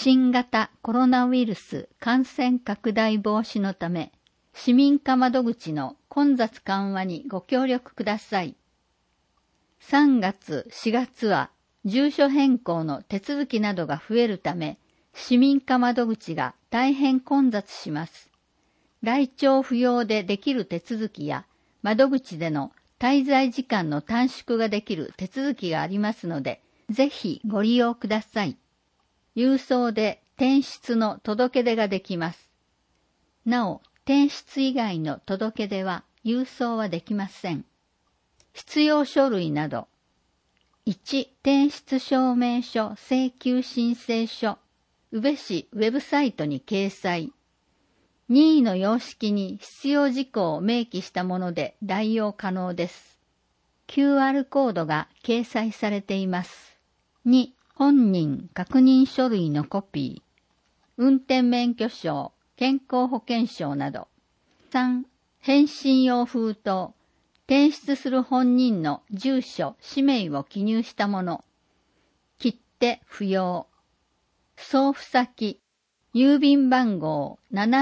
新型コロナウイルス感染拡大防止のため、市民課窓口の混雑緩和にご協力ください。3月、4月は住所変更の手続きなどが増えるため、市民課窓口が大変混雑します。来庁不要でできる手続きや、窓口での滞在時間の短縮ができる手続きがありますので、ぜひご利用ください。郵送で転出の届け出ができます。なお、転出以外の届け出は郵送はできません。必要書類など、1、転出証明書請求申請書、宇部市ウェブサイトに掲載。任意の様式に必要事項を明記したもので代用可能です。QR コードが掲載されています。2、本人確認書類のコピー。運転免許証、健康保険証など。3、返信用封筒。転出する本人の住所、氏名を記入したもの。切手不要。送付先。郵便番号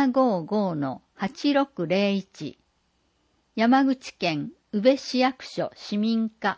755-8601 山口県宇部市役所市民課。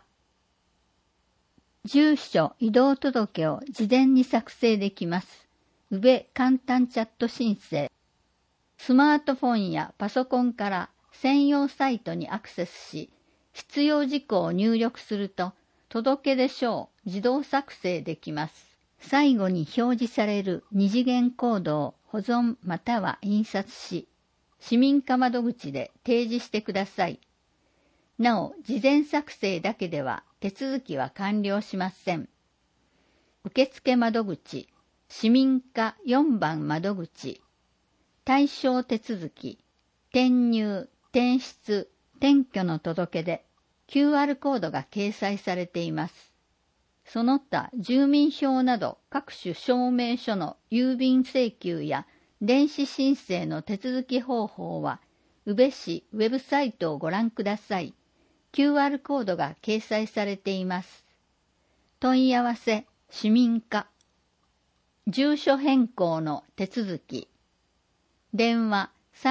住所移動届を事前に作成できます。宇部簡単チャット申請。スマートフォンやパソコンから専用サイトにアクセスし、必要事項を入力すると届出書を自動作成できます。最後に表示される二次元コードを保存または印刷し、市民課窓口で提示してください。なお、事前作成だけでは手続きは完了しません。受付窓口、市民課4番窓口、対象手続き、転入、転出、転居の届け出、QR コードが掲載されています。その他、住民票など各種証明書の郵便請求や電子申請の手続き方法は、宇部市ウェブサイトをご覧ください。QR コードが掲載されています。問い合わせ、市民課。住所変更の手続き。電話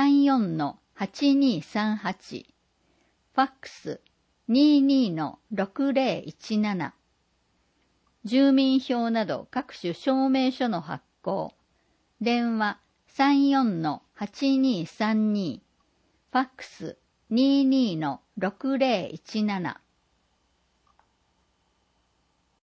34-8238。ファックス 22-6017。住民票など各種証明書の発行。電話 34-8232。ファックス 22-6017。